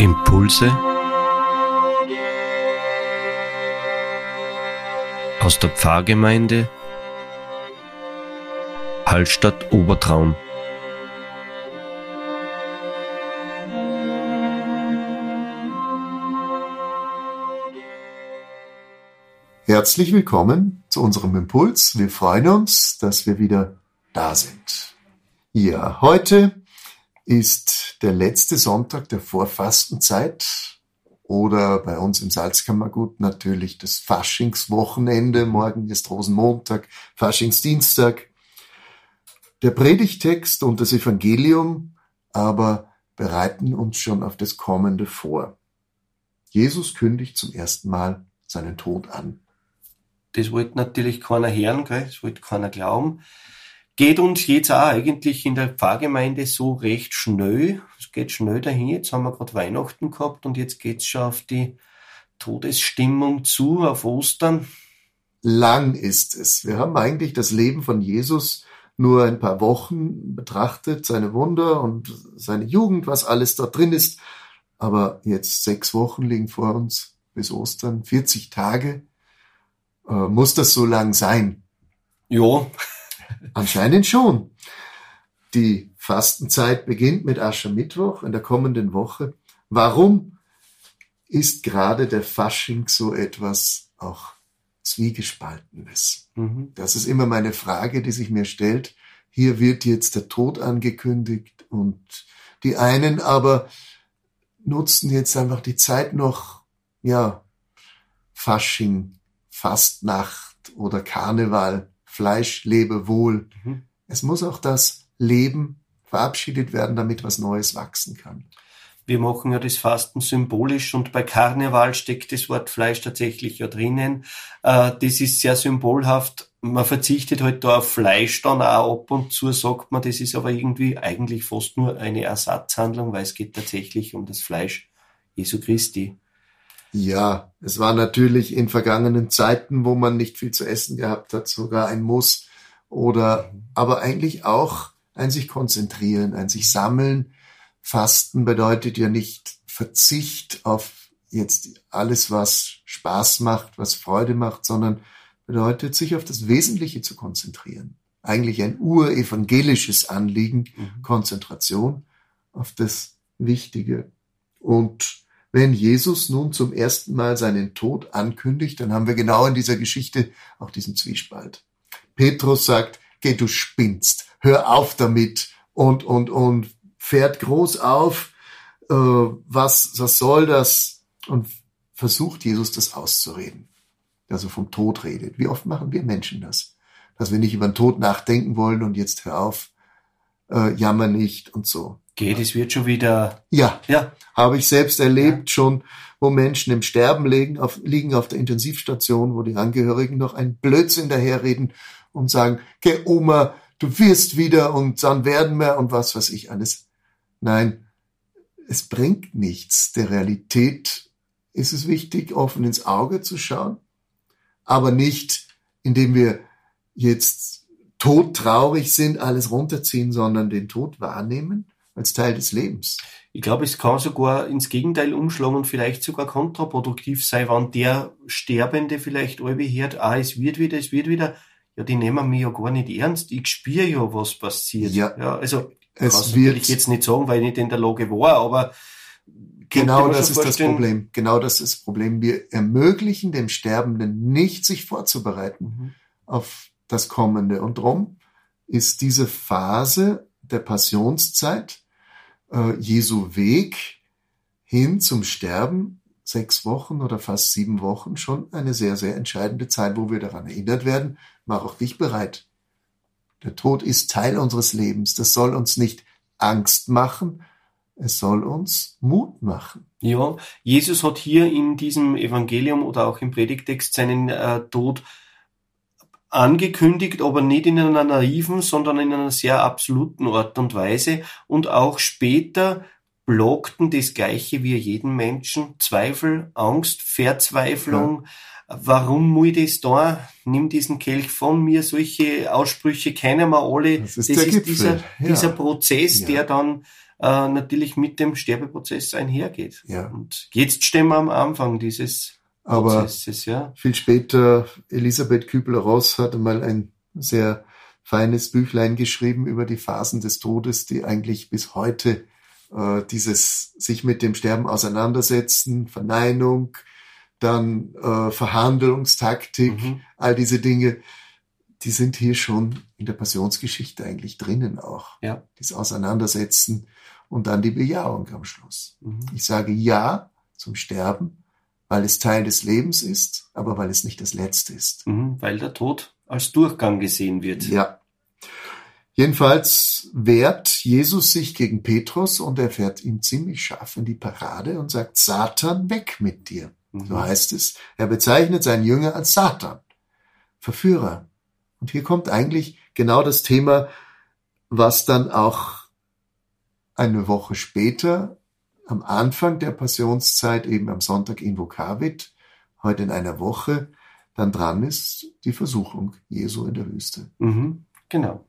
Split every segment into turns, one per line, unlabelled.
Impulse aus der Pfarrgemeinde Hallstatt Obertraun.
Herzlich willkommen zu unserem Impuls. Wir freuen uns, dass wir wieder da sind. Ja, heute ist der letzte Sonntag der Vorfastenzeit oder bei uns im Salzkammergut natürlich das Faschingswochenende. Morgen ist Rosenmontag, Faschingsdienstag. Der Predigtext und das Evangelium aber bereiten uns schon auf das Kommende vor. Jesus kündigt zum ersten Mal seinen Tod an.
Das wollte natürlich keiner hören, gell? Das wollte keiner glauben. Geht uns jetzt auch eigentlich in der Pfarrgemeinde so recht schnell. Es geht schnell dahin. Jetzt haben wir gerade Weihnachten gehabt und jetzt geht's schon auf die Todesstimmung zu, auf Ostern.
Lang ist es. Wir haben eigentlich das Leben von Jesus nur ein paar Wochen betrachtet, seine Wunder und seine Jugend, was alles da drin ist. Aber jetzt 6 Wochen liegen vor uns bis Ostern, 40 Tage. Muss das so lang sein?
Ja.
Anscheinend schon. Die Fastenzeit beginnt mit Aschermittwoch in der kommenden Woche. Warum ist gerade der Fasching so etwas auch Zwiegespaltenes? Das ist immer meine Frage, die sich mir stellt. Hier wird jetzt der Tod angekündigt und die einen aber nutzen jetzt einfach die Zeit noch, Fasching, Fastnacht oder Karneval, Fleisch, lebe wohl. Es muss auch das Leben verabschiedet werden, damit was Neues wachsen kann.
Wir machen ja das Fasten symbolisch und bei Karneval steckt das Wort Fleisch tatsächlich ja drinnen. Das ist sehr symbolhaft. Man verzichtet halt da auf Fleisch dann auch ab und zu, sagt man. Das ist aber irgendwie eigentlich fast nur eine Ersatzhandlung, weil es geht tatsächlich um das Fleisch Jesu Christi.
Ja, es war natürlich in vergangenen Zeiten, wo man nicht viel zu essen gehabt hat, sogar ein Muss aber eigentlich auch ein sich konzentrieren, ein sich sammeln. Fasten bedeutet ja nicht Verzicht auf jetzt alles, was Spaß macht, was Freude macht, sondern bedeutet, sich auf das Wesentliche zu konzentrieren. Eigentlich ein urevangelisches Anliegen, Konzentration auf das Wichtige. Und wenn Jesus nun zum ersten Mal seinen Tod ankündigt, dann haben wir genau in dieser Geschichte auch diesen Zwiespalt. Petrus sagt, geh, du spinnst, hör auf damit und fährt groß auf, was soll das? Und versucht Jesus das auszureden, dass er vom Tod redet. Wie oft machen wir Menschen das? Dass wir nicht über den Tod nachdenken wollen und jetzt hör auf, jammer nicht und so.
Geht, es wird schon wieder...
Ja. Habe ich selbst erlebt schon, wo Menschen im Sterben liegen auf der Intensivstation, wo die Angehörigen noch einen Blödsinn daherreden und sagen, geh Oma, du wirst wieder und dann werden wir und was weiß ich alles. Nein, es bringt nichts. Der Realität ist es wichtig, offen ins Auge zu schauen, aber nicht, indem wir jetzt todtraurig sind, alles runterziehen, sondern den Tod wahrnehmen als Teil des Lebens.
Ich glaube, es kann sogar ins Gegenteil umschlagen und vielleicht sogar kontraproduktiv sein, wenn der Sterbende vielleicht alle hört, es wird wieder, ja, die nehmen mich ja gar nicht ernst, ich spüre ja, was passiert.
Ja,
also, das will ich jetzt nicht sagen, weil ich nicht in der Lage war, aber
genau das ist das Problem. Genau das ist das Problem. Wir ermöglichen dem Sterbenden nicht, sich vorzubereiten auf das Kommende. Und darum ist diese Phase der Passionszeit, Jesu Weg hin zum Sterben, 6 Wochen oder fast 7 Wochen, schon eine sehr, sehr entscheidende Zeit, wo wir daran erinnert werden, mach auch dich bereit. Der Tod ist Teil unseres Lebens. Das soll uns nicht Angst machen, es soll uns Mut machen.
Ja, Jesus hat hier in diesem Evangelium oder auch im Predigtext seinen Tod angekündigt, aber nicht in einer naiven, sondern in einer sehr absoluten Art und Weise. Und auch später plagten das Gleiche wie jeden Menschen. Zweifel, Angst, Verzweiflung. Ja. Warum muss ich das da? Nimm diesen Kelch von mir. Solche Aussprüche kennen wir alle.
Das ist dieser
Prozess, der dann natürlich mit dem Sterbeprozess einhergeht.
Ja.
Und jetzt stehen wir am Anfang dieses Prozesses. Ja.
Viel später, Elisabeth Kübler-Ross hatte mal ein sehr feines Büchlein geschrieben über die Phasen des Todes, die eigentlich bis heute dieses sich mit dem Sterben auseinandersetzen, Verneinung, dann Verhandlungstaktik, all diese Dinge, die sind hier schon in der Passionsgeschichte eigentlich drinnen auch.
Ja.
Das Auseinandersetzen und dann die Bejahung am Schluss. Ich sage Ja zum Sterben, weil es Teil des Lebens ist, aber weil es nicht das Letzte ist.
Weil der Tod als Durchgang gesehen wird.
Ja. Jedenfalls wehrt Jesus sich gegen Petrus und er fährt ihm ziemlich scharf in die Parade und sagt, Satan, weg mit dir. So heißt es. Er bezeichnet seinen Jünger als Satan, Verführer. Und hier kommt eigentlich genau das Thema, was dann auch eine Woche später, am Anfang der Passionszeit, eben am Sonntag Invokavit, heute in einer Woche, dann dran ist, die Versuchung Jesu in der Wüste.
Genau.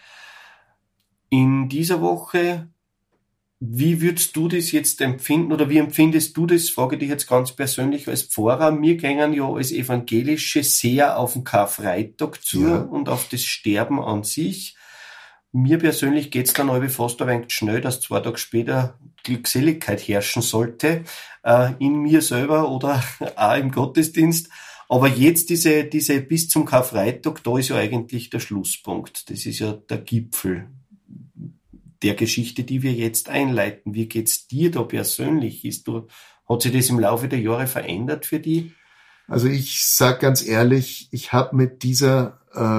In dieser Woche, wie würdest du das jetzt empfinden oder wie empfindest du das, frage ich dich jetzt ganz persönlich als Pfarrer, wir gehen ja als Evangelische sehr auf den Karfreitag zu und auf das Sterben an sich. Mir persönlich geht's dann aber fast ein wenig schnell, dass 2 Tage später Glückseligkeit herrschen sollte, in mir selber oder auch im Gottesdienst. Aber jetzt diese bis zum Karfreitag, da ist ja eigentlich der Schlusspunkt. Das ist ja der Gipfel der Geschichte, die wir jetzt einleiten. Wie geht's dir da persönlich? Hat sich das im Laufe der Jahre verändert für dich?
Also ich sag ganz ehrlich, ich habe mit dieser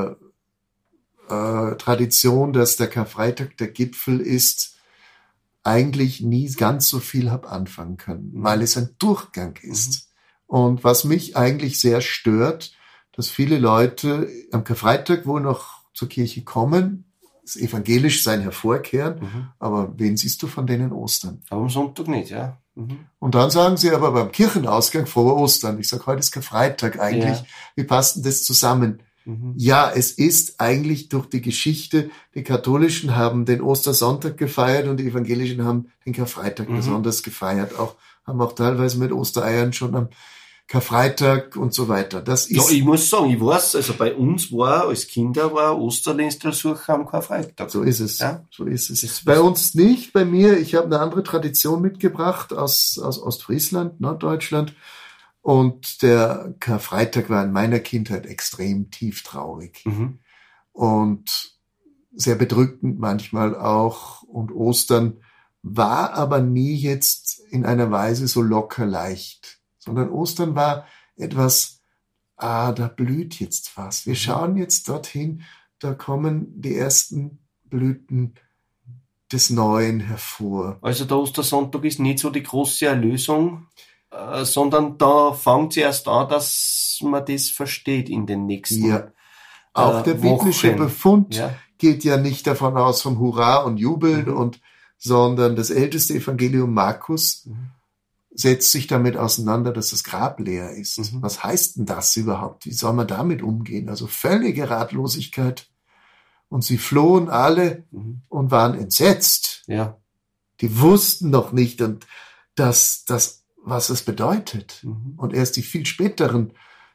Tradition, dass der Karfreitag der Gipfel ist, eigentlich nie ganz so viel hab anfangen können, weil es ein Durchgang ist. Und was mich eigentlich sehr stört, dass viele Leute am Karfreitag wohl noch zur Kirche kommen, das Evangelischsein hervorkehren, aber wen siehst du von denen Ostern?
Aber am Sonntag nicht, ja.
Und dann sagen sie aber beim Kirchenausgang frohe Ostern. Ich sage, heute ist Karfreitag eigentlich. Ja. Wie passt denn das zusammen? Ja, es ist eigentlich durch die Geschichte, die Katholischen haben den Ostersonntag gefeiert und die Evangelischen haben den Karfreitag besonders gefeiert. Haben auch teilweise mit Ostereiern schon am Karfreitag und so weiter. Das ist.
Ja, ich muss sagen, ich weiß, also bei uns als Kinder war Osterlänstelsuche am Karfreitag.
So ist es. Ja? So ist es. Bei uns nicht, bei mir. Ich habe eine andere Tradition mitgebracht aus Ostfriesland, Norddeutschland. Und der Karfreitag war in meiner Kindheit extrem tieftraurig. Und sehr bedrückend manchmal auch. Und Ostern war aber nie jetzt in einer Weise so locker leicht. Sondern Ostern war etwas, da blüht jetzt was. Wir schauen jetzt dorthin, da kommen die ersten Blüten des Neuen hervor.
Also der Ostersonntag ist nicht so die große Erlösung, sondern da fängt es erst an, dass man das versteht in den nächsten
Ja, auch der biblische Befund geht ja nicht davon aus vom Hurra und Jubeln, sondern das älteste Evangelium Markus setzt sich damit auseinander, dass das Grab leer ist. Was heißt denn das überhaupt? Wie soll man damit umgehen? Also völlige Ratlosigkeit. Und sie flohen alle und waren entsetzt.
Ja.
Die wussten noch nicht, und was es bedeutet. Und erst die viel späteren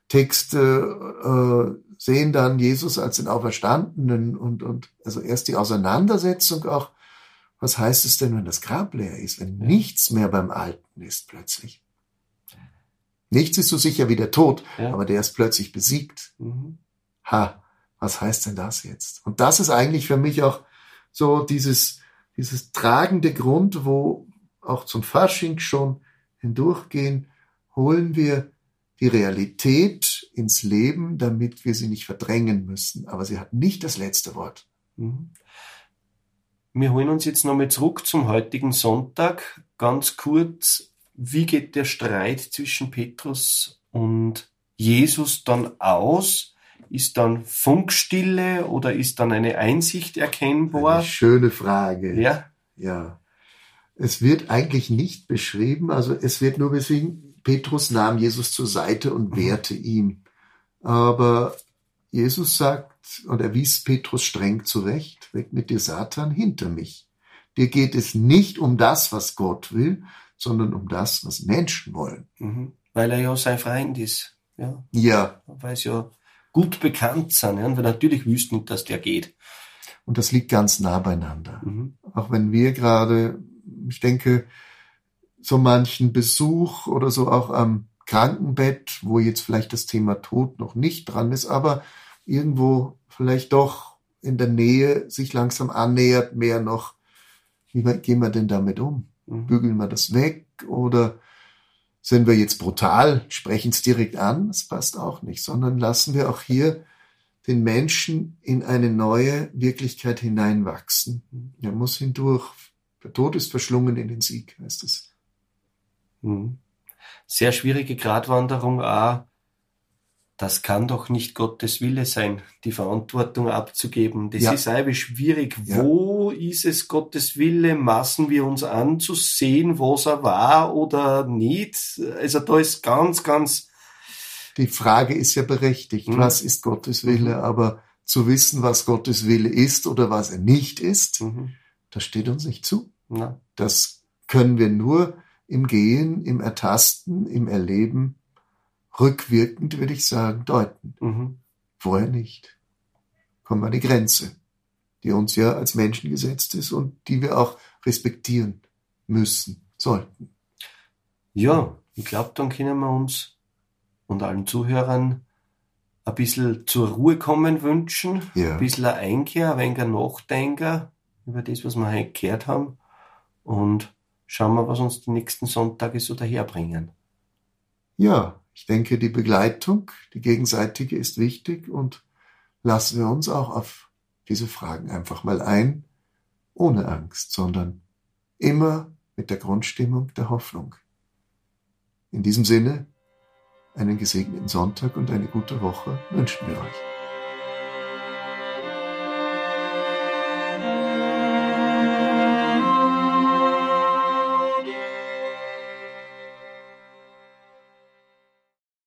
Texte sehen dann Jesus als den Auferstandenen und also erst die Auseinandersetzung auch. Was heißt es denn, wenn das Grab leer ist, wenn nichts mehr beim Alten ist plötzlich? Nichts ist so sicher wie der Tod, aber der ist plötzlich besiegt. Was heißt denn das jetzt? Und das ist eigentlich für mich auch so dieses tragende Grund, wo auch zum Fasching schon hindurchgehen, holen wir die Realität ins Leben, damit wir sie nicht verdrängen müssen. Aber sie hat nicht das letzte Wort.
Wir holen uns jetzt nochmal zurück zum heutigen Sonntag. Ganz kurz, wie geht der Streit zwischen Petrus und Jesus dann aus? Ist dann Funkstille oder ist dann eine Einsicht erkennbar?
Eine schöne Frage.
Ja.
Es wird eigentlich nicht beschrieben, also es wird nur beschrieben, Petrus nahm Jesus zur Seite und wehrte ihm. Aber Jesus sagt, und er wies Petrus streng zurecht, weg mit dir Satan, hinter mich. dir geht es nicht um das, was Gott will, sondern um das, was Menschen wollen.
Weil er ja sein Freund ist. Ja.
Ja.
Weil sie ja gut bekannt sind. Ja? Und wir natürlich wüssten, dass der geht.
Und das liegt ganz nah beieinander. Auch wenn wir gerade, ich denke, so manchen Besuch oder so auch am Krankenbett, wo jetzt vielleicht das Thema Tod noch nicht dran ist, aber irgendwo vielleicht doch in der Nähe sich langsam annähert, mehr noch, wie gehen wir denn damit um? Bügeln wir das weg oder sind wir jetzt brutal, sprechen es direkt an? Das passt auch nicht, sondern lassen wir auch hier den Menschen in eine neue Wirklichkeit hineinwachsen. Er muss hindurch. Der Tod ist verschlungen in den Sieg, heißt es.
Sehr schwierige Gratwanderung auch. Das kann doch nicht Gottes Wille sein, die Verantwortung abzugeben. Das ist einfach schwierig.
Ja.
Wo ist es Gottes Wille? Maßen wir uns an zu sehen, was er war oder nicht? Also da ist ganz...
Die Frage ist ja berechtigt. Was ist Gottes Wille? Aber zu wissen, was Gottes Wille ist oder was er nicht ist, das steht uns nicht zu.
Ja.
Das können wir nur im Gehen, im Ertasten, im Erleben, rückwirkend, würde ich sagen, deuten. Vorher nicht. Kommen wir an die Grenze, die uns ja als Menschen gesetzt ist und die wir auch respektieren müssen, sollten.
Ja, ich glaube, dann können wir uns und allen Zuhörern ein bisschen zur Ruhe kommen wünschen, ein bisschen ein Einkehr, ein wenig ein Nachdenken über das, was wir heute gehört haben und schauen wir, was uns die nächsten Sonntage so daherbringen.
Ja, ich denke, die Begleitung, die gegenseitige ist wichtig und lassen wir uns auch auf diese Fragen einfach mal ein, ohne Angst, sondern immer mit der Grundstimmung der Hoffnung. In diesem Sinne, einen gesegneten Sonntag und eine gute Woche wünschen wir euch.